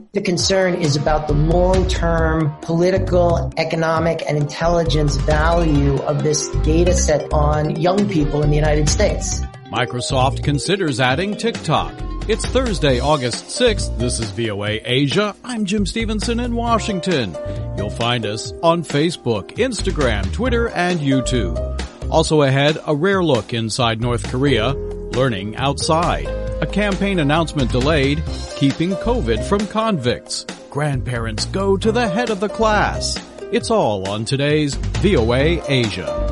The concern is about the long-term political, economic, and intelligence value of this data set on young people in the United States. Microsoft considers adding TikTok. It's Thursday, August 6th. This is VOA Asia. I'm Jim Stevenson in Washington. You'll find us on Facebook, Instagram, Twitter, and YouTube. Also ahead, a rare look inside North Korea, learning outside. A campaign announcement delayed, keeping COVID from convicts. Grandparents go to the head of the class. It's all on today's VOA Asia.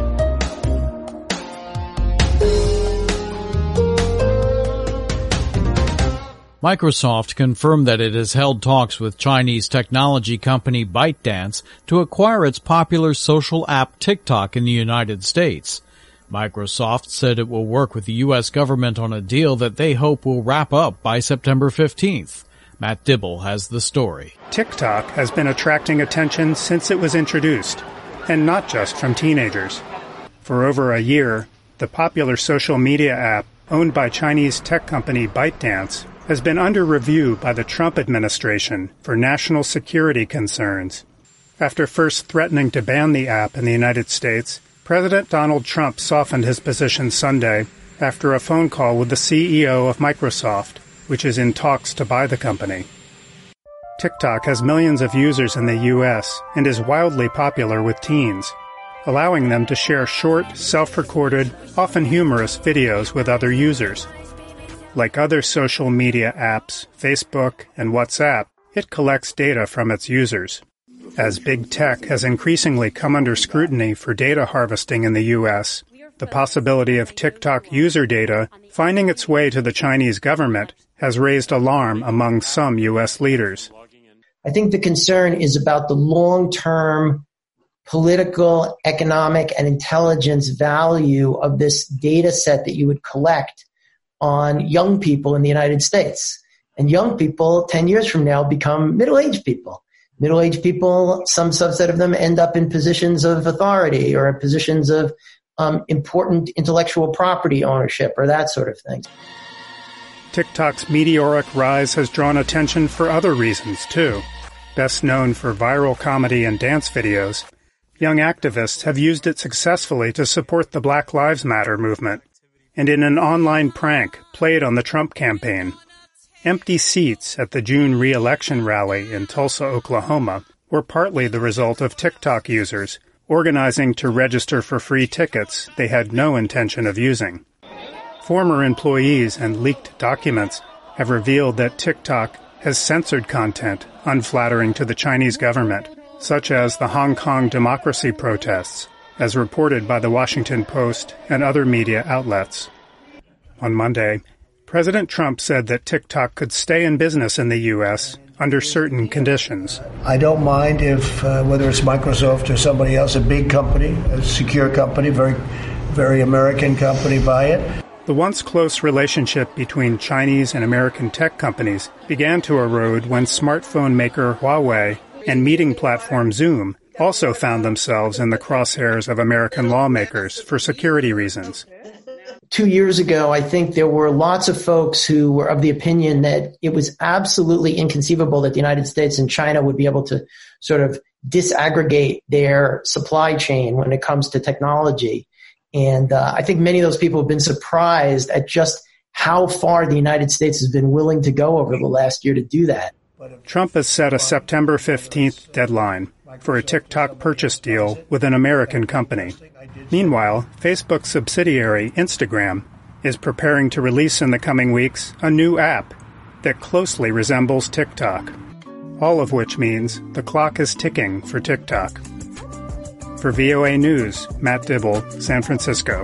Microsoft confirmed that it has held talks with Chinese technology company ByteDance to acquire its popular social app TikTok in the United States. Microsoft said it will work with the U.S. government on a deal that they hope will wrap up by September 15th. Matt Dibble has the story. TikTok has been attracting attention since it was introduced, and not just from teenagers. For over a year, the popular social media app owned by Chinese tech company ByteDance has been under review by the Trump administration for national security concerns. After first threatening to ban the app in the United States, President Donald Trump softened his position Sunday after a phone call with the CEO of Microsoft, which is in talks to buy the company. TikTok has millions of users in the U.S. and is wildly popular with teens, allowing them to share short, self-recorded, often humorous videos with other users. Like other social media apps, Facebook and WhatsApp, it collects data from its users. As big tech has increasingly come under scrutiny for data harvesting in the U.S., the possibility of TikTok user data finding its way to the Chinese government has raised alarm among some U.S. leaders. I think the concern is about the long-term political, economic, and intelligence value of this data set that you would collect on young people in the United States. And young people, 10 years from now, become middle-aged people. Middle-aged people, some subset of them end up in positions of authority or in positions of important intellectual property ownership or that sort of thing. TikTok's meteoric rise has drawn attention for other reasons, too. Best known for viral comedy and dance videos, young activists have used it successfully to support the Black Lives Matter movement, and in an online prank played on the Trump campaign. Empty seats at the June re-election rally in Tulsa, Oklahoma, were partly the result of TikTok users organizing to register for free tickets they had no intention of using. Former employees and leaked documents have revealed that TikTok has censored content unflattering to the Chinese government, such as the Hong Kong democracy protests, as reported by the Washington Post and other media outlets. On Monday, President Trump said that TikTok could stay in business in the U.S. under certain conditions. I don't mind if, whether it's Microsoft or somebody else, a big company, a secure company, very American company, buy it. The once close relationship between Chinese and American tech companies began to erode when smartphone maker Huawei and meeting platform Zoom also found themselves in the crosshairs of American lawmakers for security reasons. 2 years ago, I think there were lots of folks who were of the opinion that it was absolutely inconceivable that the United States and China would be able to sort of disaggregate their supply chain when it comes to technology. And I think many of those people have been surprised at just how far the United States has been willing to go over the last year to do that. Trump has set a September 15th deadline for a TikTok purchase deal with an American company. Meanwhile, Facebook's subsidiary, Instagram, is preparing to release in the coming weeks a new app that closely resembles TikTok, all of which means the clock is ticking for TikTok. For VOA News, Matt Dibble, San Francisco.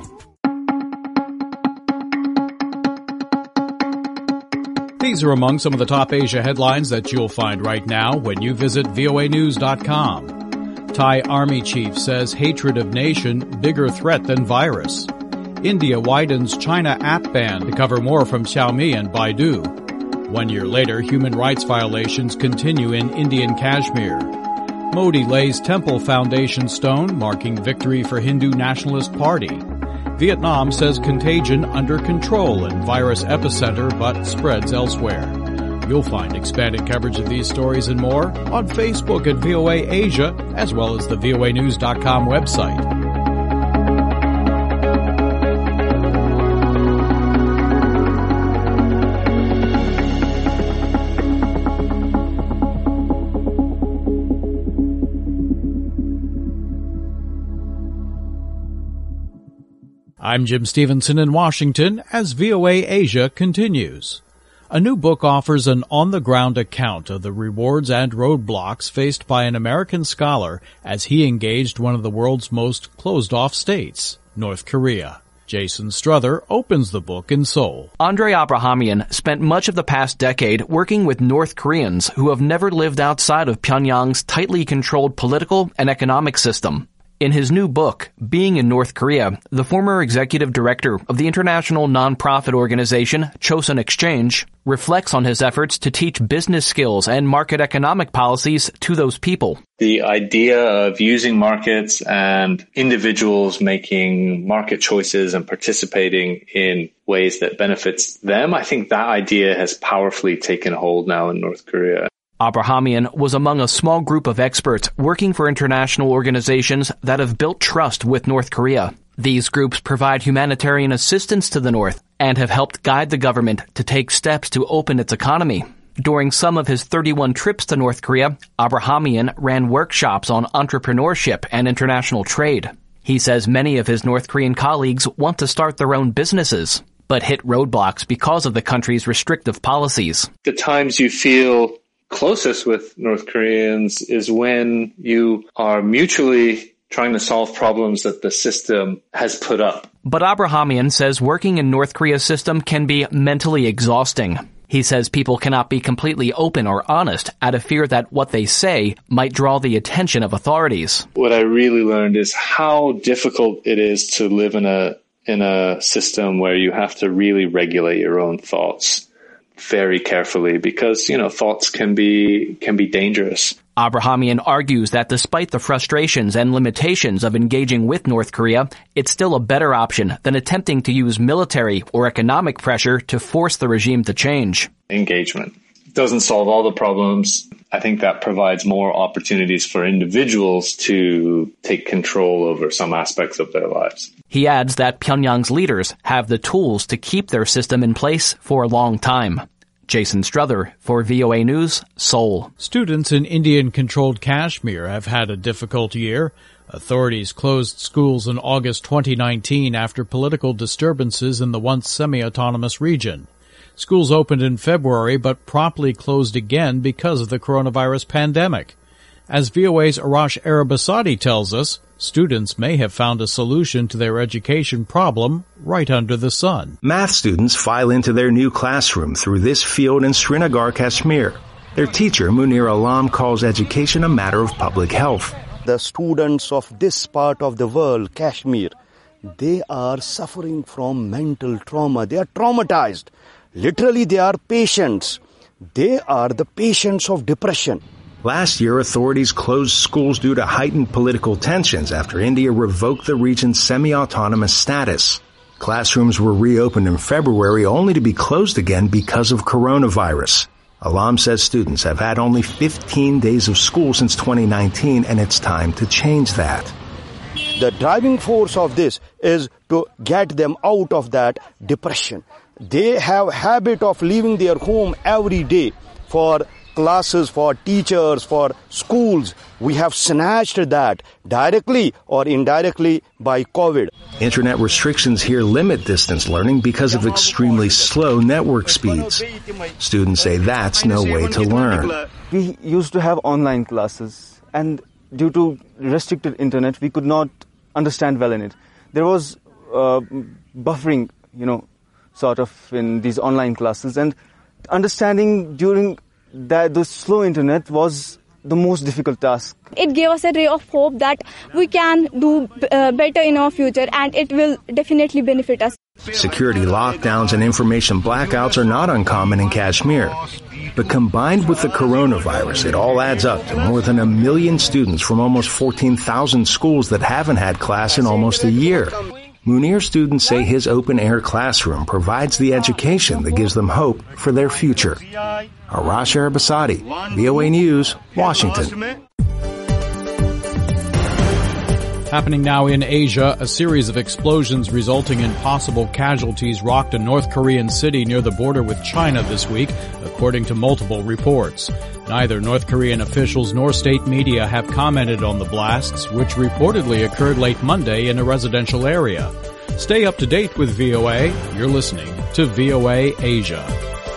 These are among some of the top Asia headlines that you'll find right now when you visit voanews.com. Thai Army Chief says hatred of nation bigger threat than virus. India widens China app ban to cover more from Xiaomi and Baidu. 1 year later, human rights violations continue in Indian Kashmir. Modi lays temple foundation stone, marking victory for Hindu Nationalist Party. Vietnam says contagion under control in virus epicenter but spreads elsewhere. You'll find expanded coverage of these stories and more on Facebook at VOA Asia, as well as the voanews.com website. I'm Jim Stevenson in Washington as VOA Asia continues. A new book offers an on-the-ground account of the rewards and roadblocks faced by an American scholar as he engaged one of the world's most closed-off states, North Korea. Jason Struther opens the book in Seoul. Andrei Abrahamian spent much of the past decade working with North Koreans who have never lived outside of Pyongyang's tightly controlled political and economic system. In his new book, Being in North Korea, the former executive director of the international nonprofit organization Chosun Exchange reflects on his efforts to teach business skills and market economic policies to those people. The idea of using markets and individuals making market choices and participating in ways that benefits them, I think that idea has powerfully taken hold now in North Korea. Abrahamian was among a small group of experts working for international organizations that have built trust with North Korea. These groups provide humanitarian assistance to the North and have helped guide the government to take steps to open its economy. During some of his 31 trips to North Korea, Abrahamian ran workshops on entrepreneurship and international trade. He says many of his North Korean colleagues want to start their own businesses, but hit roadblocks because of the country's restrictive policies. The times you feel closest with North Koreans is when you are mutually trying to solve problems that the system has put up. But Abrahamian says working in North Korea's system can be mentally exhausting. He says people cannot be completely open or honest out of fear that what they say might draw the attention of authorities. What I really learned is how difficult it is to live in a system where you have to really regulate your own thoughts very carefully because, thoughts can be dangerous. Abrahamian argues that despite the frustrations and limitations of engaging with North Korea, it's still a better option than attempting to use military or economic pressure to force the regime to change. Engagement doesn't solve all the problems. I think that provides more opportunities for individuals to take control over some aspects of their lives. He adds that Pyongyang's leaders have the tools to keep their system in place for a long time. Jason Struther for VOA News, Seoul. Students in Indian-controlled Kashmir have had a difficult year. Authorities closed schools in August 2019 after political disturbances in the once semi-autonomous region. Schools opened in February but promptly closed again because of the coronavirus pandemic. As VOA's Arash Arabasadi tells us, students may have found a solution to their education problem right under the sun. Math students file into their new classroom through this field in Srinagar, Kashmir. Their teacher, Munir Alam, calls education a matter of public health. The students of this part of the world, Kashmir, they are suffering from mental trauma. They are traumatized. Literally, they are patients. They are the patients of depression. Last year, authorities closed schools due to heightened political tensions after India revoked the region's semi-autonomous status. Classrooms were reopened in February only to be closed again because of coronavirus. Alam says students have had only 15 days of school since 2019, and it's time to change that. The driving force of this is to get them out of that depression. They have a habit of leaving their home every day for classes, for teachers, for schools. We have snatched that directly or indirectly by COVID. Internet restrictions here limit distance learning because of extremely slow network speeds. Students say that's no way to learn. We used to have online classes, and due to restricted internet, we could not understand well in it. There was buffering, sort of in these online classes, and understanding during the slow internet was the most difficult task. It gave us a ray of hope that we can do better in our future, and it will definitely benefit us. Security lockdowns and information blackouts are not uncommon in Kashmir. But combined with the coronavirus, it all adds up to more than 1 million students from almost 14,000 schools that haven't had class in almost a year. Munir students say his open-air classroom provides the education that gives them hope for their future. Arash Arabasadi, VOA News, Washington. Happening now in Asia, a series of explosions resulting in possible casualties rocked a North Korean city near the border with China this week, according to multiple reports. Neither North Korean officials nor state media have commented on the blasts, which reportedly occurred late Monday in a residential area. Stay up to date with VOA. You're listening to VOA Asia.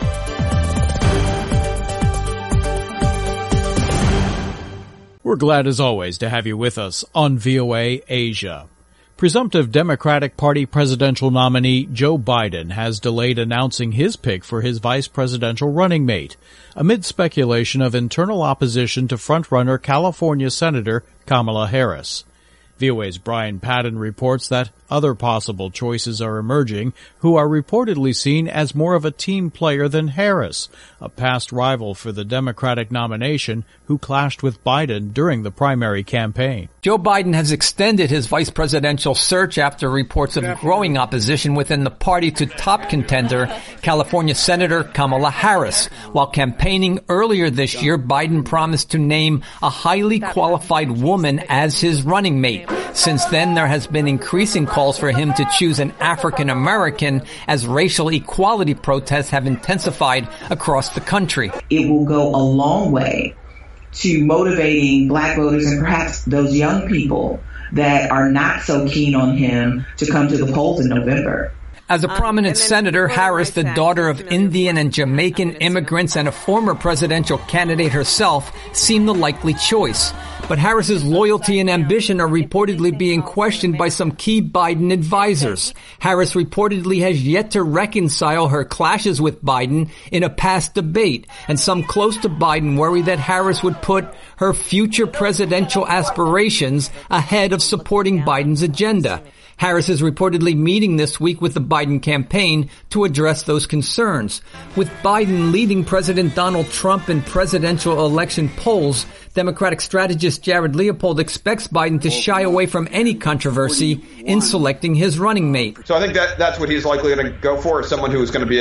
We're glad as always to have you with us on VOA Asia. Presumptive Democratic Party presidential nominee Joe Biden has delayed announcing his pick for his vice presidential running mate, amid speculation of internal opposition to frontrunner California Senator Kamala Harris. VOA's Brian Padden reports that other possible choices are emerging who are reportedly seen as more of a team player than Harris, a past rival for the Democratic nomination who clashed with Biden during the primary campaign. Joe Biden has extended his vice presidential search after reports of growing opposition within the party to top contender California Senator Kamala Harris. While campaigning earlier this year, Biden promised to name a highly qualified woman as his running mate. Since then, there has been increasing calls for him to choose an African American as racial equality protests have intensified across the country. It will go a long way to motivating black voters and perhaps those young people that are not so keen on him to come to the polls in November. As a prominent senator, Harris, the daughter of Indian and Jamaican immigrants and a former presidential candidate herself, seemed the likely choice. But Harris's loyalty and ambition are reportedly being questioned by some key Biden advisors. Harris reportedly has yet to reconcile her clashes with Biden in a past debate, and some close to Biden worry that Harris would put her future presidential aspirations ahead of supporting Biden's agenda. Harris is reportedly meeting this week with the Biden campaign to address those concerns. With Biden leading President Donald Trump in presidential election polls, Democratic strategist Jared Leopold expects Biden to shy away from any controversy in selecting his running mate. So I think that's what he's likely going to go for, is someone who's going to be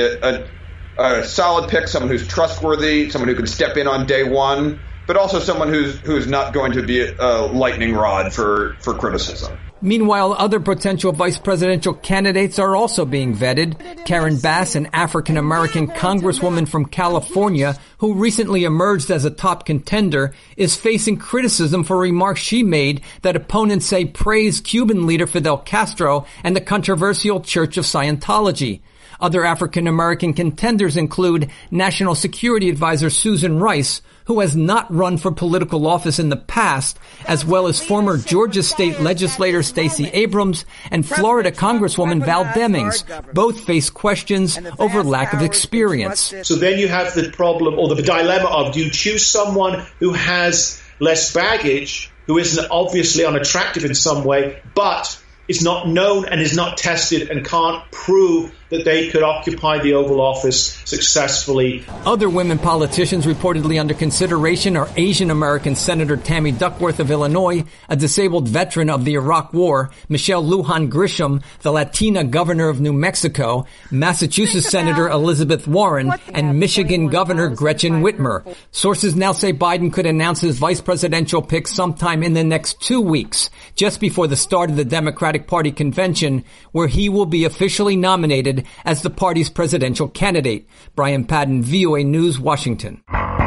a solid pick, someone who's trustworthy, someone who can step in on day one, but also someone who's not going to be a lightning rod for criticism. Meanwhile, other potential vice presidential candidates are also being vetted. Karen Bass, an African-American congresswoman from California who recently emerged as a top contender, is facing criticism for remarks she made that opponents say praise Cuban leader Fidel Castro and the controversial Church of Scientology. Other African-American contenders include National Security Advisor Susan Rice, who has not run for political office in the past, as well as former Georgia State legislator Stacey Abrams and Florida Congresswoman Val Demings. Both face questions over lack of experience. So then you have the problem or the dilemma of, do you choose someone who has less baggage, who isn't obviously unattractive in some way, but is not known and is not tested and can't prove that they could occupy the Oval Office successfully. Other women politicians reportedly under consideration are Asian American Senator Tammy Duckworth of Illinois, a disabled veteran of the Iraq War, Michelle Lujan Grisham, the Latina governor of New Mexico, Massachusetts Senator Elizabeth Warren, and Michigan Governor Gretchen Whitmer. Sources now say Biden could announce his vice presidential pick sometime in the next 2 weeks, just before the start of the Democratic Party convention, where he will be officially nominated as the party's presidential candidate. Brian Padden, VOA News, Washington.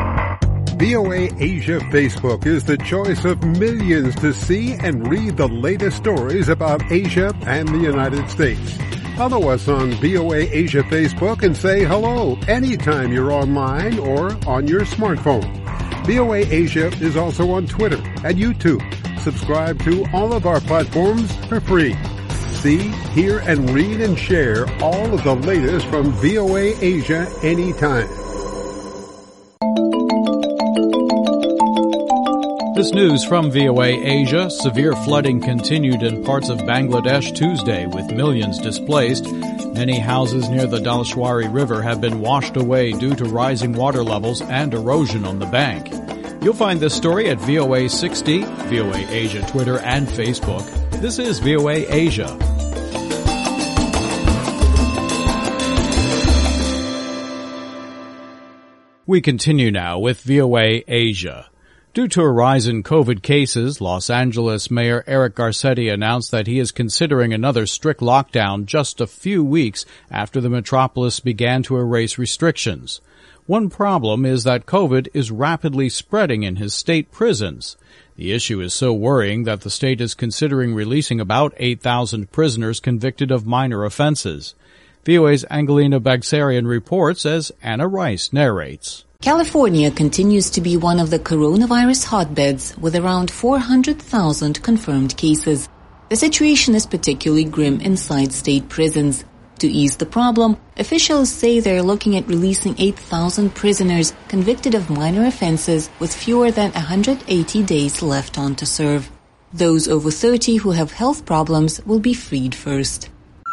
VOA Asia Facebook is the choice of millions to see and read the latest stories about Asia and the United States. Follow us on VOA Asia Facebook and say hello anytime you're online or on your smartphone. VOA Asia is also on Twitter and YouTube. Subscribe to all of our platforms for free. See, hear, and read and share all of the latest from VOA Asia anytime. This news from VOA Asia. Severe flooding continued in parts of Bangladesh Tuesday with millions displaced. Many houses near the Dhalashwari River have been washed away due to rising water levels and erosion on the bank. You'll find this story at VOA 60, VOA Asia Twitter and Facebook. This is VOA Asia. We continue now with VOA Asia. Due to a rise in COVID cases, Los Angeles Mayor Eric Garcetti announced that he is considering another strict lockdown just a few weeks after the metropolis began to erase restrictions. One problem is that COVID is rapidly spreading in his state prisons. The issue is so worrying that the state is considering releasing about 8,000 prisoners convicted of minor offenses. VOA's Angelina Bagsarian reports as Anna Rice narrates. California continues to be one of the coronavirus hotbeds with around 400,000 confirmed cases. The situation is particularly grim inside state prisons. To ease the problem, officials say they're looking at releasing 8,000 prisoners convicted of minor offenses with fewer than 180 days left on to serve. Those over 30 who have health problems will be freed first.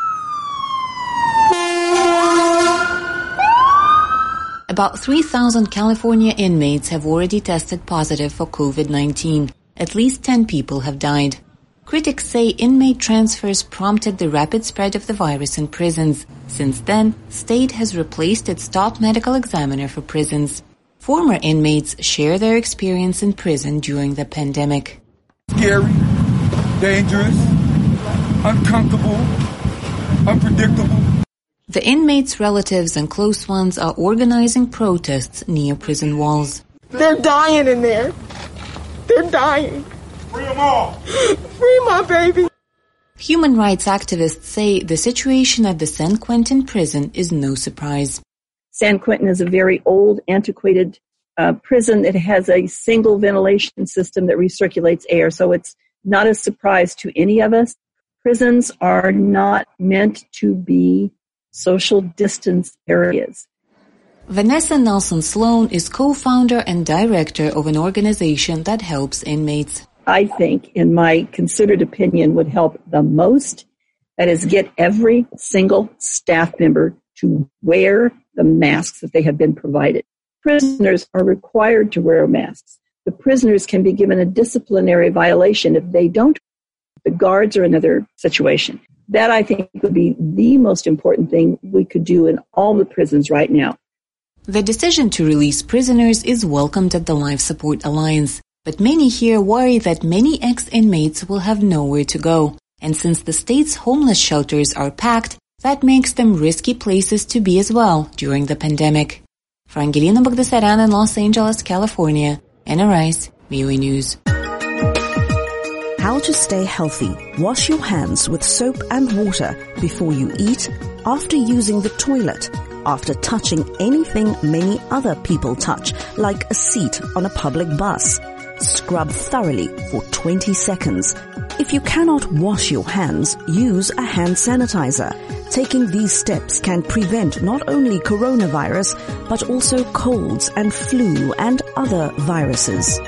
About 3,000 California inmates have already tested positive for COVID-19. At least 10 people have died. Critics say inmate transfers prompted the rapid spread of the virus in prisons. Since then, state has replaced its top medical examiner for prisons. Former inmates share their experience in prison during the pandemic. Scary, dangerous, uncomfortable, unpredictable. The inmates' relatives and close ones are organizing protests near prison walls. They're dying in there. They're dying. Free them all. Free my baby. Human rights activists say the situation at the San Quentin prison is no surprise. San Quentin is a very old, antiquated prison. It has a single ventilation system that recirculates air, so it's not a surprise to any of us. Prisons are not meant to be social distance areas. Vanessa Nelson Sloan is co-founder and director of an organization that helps inmates. I think, in my considered opinion, would help the most. That is, get every single staff member to wear the masks that they have been provided. Prisoners are required to wear masks. The prisoners can be given a disciplinary violation if they don't. The guards are another situation. That, I think, would be the most important thing we could do in all the prisons right now. The decision to release prisoners is welcomed at the Life Support Alliance, but many here worry that many ex-inmates will have nowhere to go. And since the state's homeless shelters are packed, that makes them risky places to be as well during the pandemic. For Angelina Bagdasaryan in Los Angeles, California, Anna Rice, VOA News. How to stay healthy. Wash your hands with soap and water before you eat, after using the toilet, after touching anything many other people touch, like a seat on a public bus. Scrub thoroughly for 20 seconds. If you cannot wash your hands, use a hand sanitizer. Taking these steps can prevent not only coronavirus, but also colds and flu and other viruses.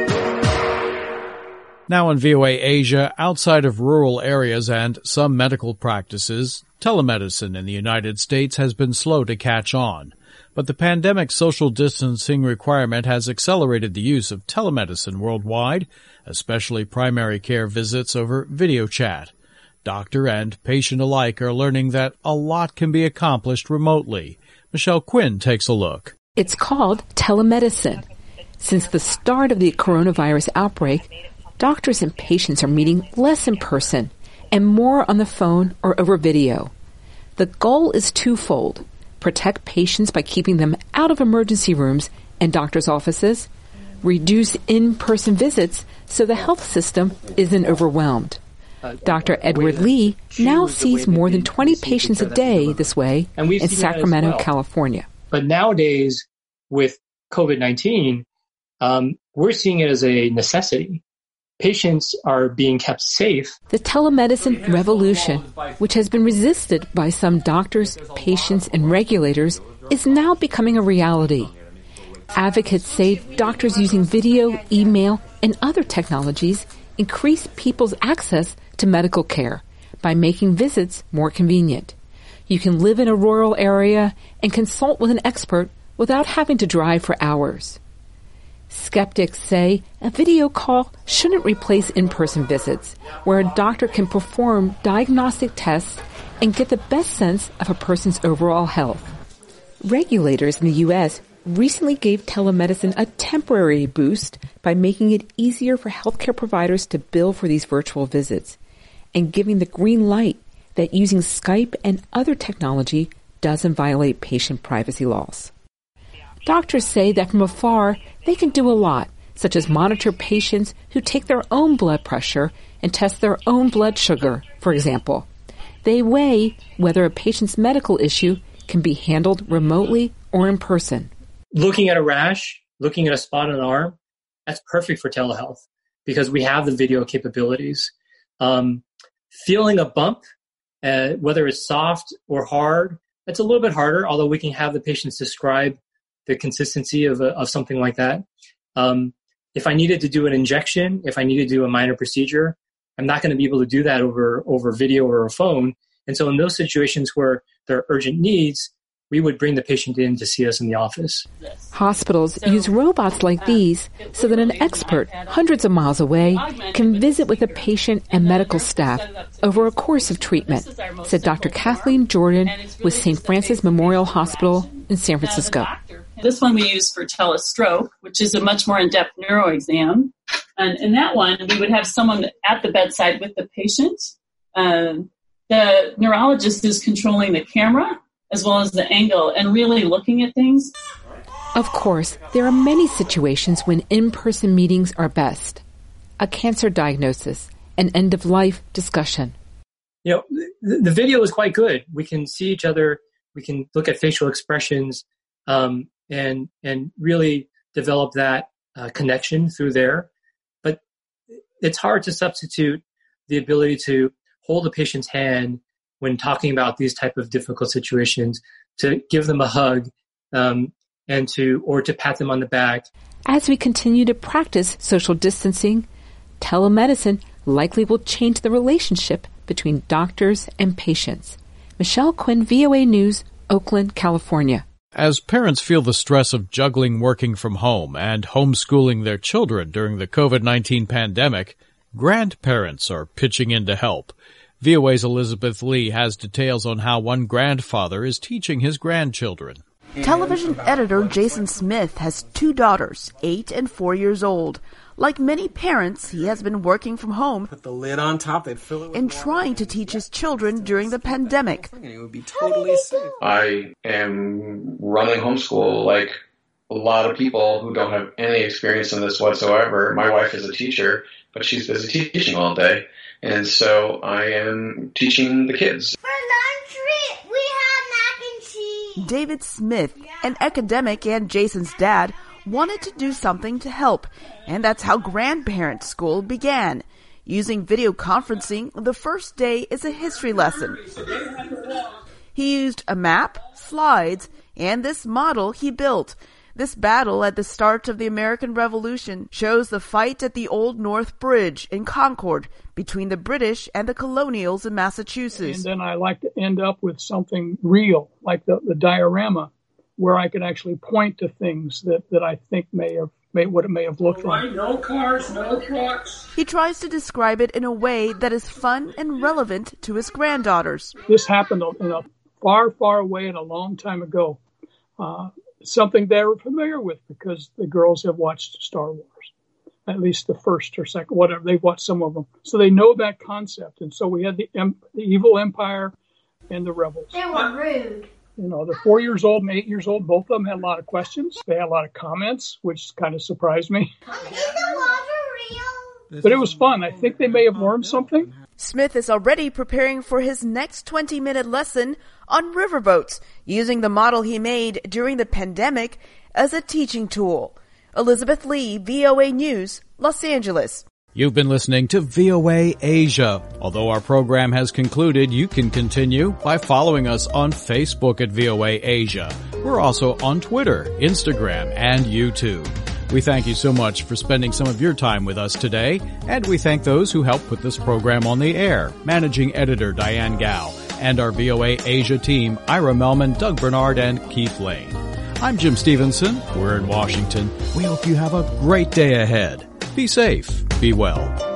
Now in VOA Asia, outside of rural areas and some medical practices, telemedicine in the United States has been slow to catch on. But the pandemic social distancing requirement has accelerated the use of telemedicine worldwide, especially primary care visits over video chat. Doctor and patient alike are learning that a lot can be accomplished remotely. Michelle Quinn takes a look. It's called telemedicine. Since the start of the coronavirus outbreak, doctors and patients are meeting less in person and more on the phone or over video. The goal is twofold: protect patients by keeping them out of emergency rooms and doctors' offices, reduce in-person visits so the health system isn't overwhelmed. Dr. Edward Lee now sees more than 20 patients a day this way in Sacramento, California. But nowadays, with COVID-19, we're seeing it as a necessity. Patients are being kept safe. The telemedicine revolution, which has been resisted by some doctors, patients, and regulators, is now becoming a reality. Advocates say doctors using video, email, and other technologies increase people's access to medical care by making visits more convenient. You can live in a rural area and consult with an expert without having to drive for hours. Skeptics say a video call shouldn't replace in-person visits, where a doctor can perform diagnostic tests and get the best sense of a person's overall health. Regulators in the U.S. recently gave telemedicine a temporary boost by making it easier for healthcare providers to bill for these virtual visits and giving the green light that using Skype and other technology doesn't violate patient privacy laws. Doctors say that from afar, they can do a lot, such as monitor patients who take their own blood pressure and test their own blood sugar, for example. They weigh whether a patient's medical issue can be handled remotely or in person. Looking at a rash, looking at a spot on an arm, that's perfect for telehealth because we have the video capabilities. Feeling a bump, whether it's soft or hard, that's a little bit harder, although we can have the patients describe the consistency of something like that. If I needed to do an injection, if I needed to do a minor procedure, I'm not going to be able to do that over video or a phone. And so in those situations where there are urgent needs, we would bring the patient in to see us in the office. Hospitals use robots like these so that an expert hundreds of miles away can visit with a patient and medical staff over a course of treatment, said Dr. Kathleen Jordan with St. Francis Memorial Hospital in San Francisco. This one we use for telestroke, which is a much more in-depth neuro exam. And in that one, we would have someone at the bedside with the patient. The neurologist is controlling the camera as well as the angle and really looking at things. Of course, there are many situations when in-person meetings are best. A cancer diagnosis, an end-of-life discussion. You know, the video is quite good. We can see each other. We can look at facial expressions and really develop that connection through there. But it's hard to substitute the ability to hold a patient's hand when talking about these type of difficult situations, to give them a hug, and to pat them on the back. As we continue to practice social distancing, telemedicine likely will change the relationship between doctors and patients. Michelle Quinn, VOA News, Oakland, California. As parents feel the stress of juggling working from home and homeschooling their children during the COVID-19 pandemic, grandparents are pitching in to help. VOA's Elizabeth Lee has details on how one grandfather is teaching his grandchildren. Television editor Jason Smith has two daughters, 8 and 4 years old. Like many parents, he has been working from home. Put the lid on top, they'd fill it with and trying to teach his children during the pandemic. It would be totally safe. I am running homeschool like a lot of people who don't have any experience in this whatsoever. My wife is a teacher, but she's busy teaching all day. And so I am teaching the kids. For lunch, we have mac and cheese. David Smith, an academic and Jason's dad, wanted to do something to help. And that's how Grandparent School began. Using video conferencing, the first day is a history lesson. He used a map, slides, and this model he built. This battle at the start of the American Revolution shows the fight at the Old North Bridge in Concord between the British and the colonials in Massachusetts. And then I like to end up with something real, like the diorama, where I can actually point to things that I think what it may have looked like. No cars, no trucks. He tries to describe it in a way that is fun and relevant to his granddaughters. This happened in a far, far away and a long time ago. Something they were familiar with because the girls have watched Star Wars, at least the first or second, whatever. They've watched some of them. So they know that concept. And so we had the evil empire and the rebels. They were rude. You know, they're 4 years old and 8 years old. Both of them had a lot of questions. They had a lot of comments, which kind of surprised me. But it was fun. I think they may have learned something. Smith is already preparing for his next 20-minute lesson on riverboats, using the model he made during the pandemic as a teaching tool. Elizabeth Lee, VOA News, Los Angeles. You've been listening to VOA Asia. Although our program has concluded, you can continue by following us on Facebook at VOA Asia. We're also on Twitter, Instagram, and YouTube. We thank you so much for spending some of your time with us today, and we thank those who helped put this program on the air, Managing Editor Diane Gao, and our VOA Asia team, Ira Melman, Doug Bernard, and Keith Lane. I'm Jim Stevenson. We're in Washington. We hope you have a great day ahead. Be safe. Be well.